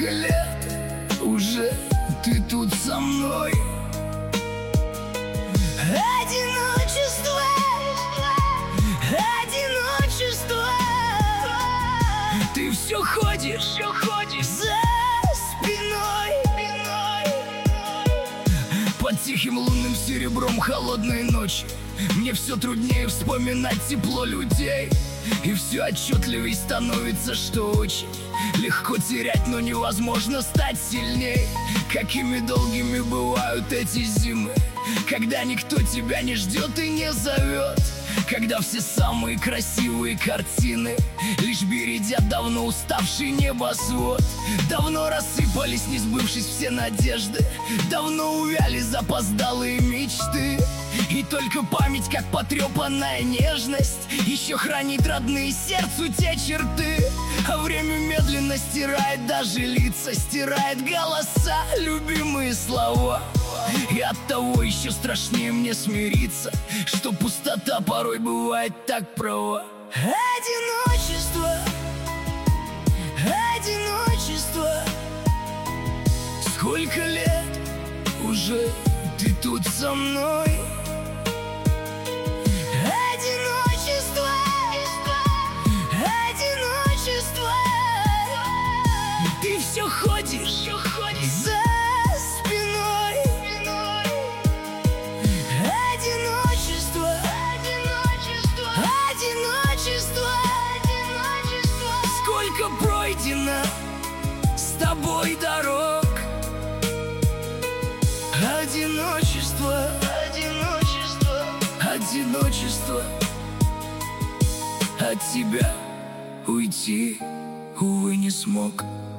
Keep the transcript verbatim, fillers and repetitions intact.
Сколько лет уже ты тут со мной? Одиночество, одиночество. Ты все ходишь, все ходишь за спиной. Под тихим лунным серебром холодной ночи мне все труднее вспоминать тепло людей. И все отчетливей становится, что очень легко терять, но невозможно стать сильней. Какими долгими бывают эти зимы, когда никто тебя не ждет и не зовет, когда все самые красивые картины лишь бередят давно уставший небосвод. Давно рассыпались, не сбывшись все надежды, давно увяли запоздалые мечты. И только память, как потрепанная нежность, еще хранит родные сердцу те черты. А время медленно стирает даже лица, стирает голоса, любимые слова. И оттого еще страшнее мне смириться, что пустота порой бывает так права. Одиночество, одиночество. Сколько лет уже ты тут со мной? Одиночество, одиночество. Ты все ходишь, все ходишь за спиной. Одиночество, одиночество, одиночество, одиночество. Сколько пройдено с тобой дорог. Одиночество, одиночество, одиночество. От тебя уйти, увы, не смог.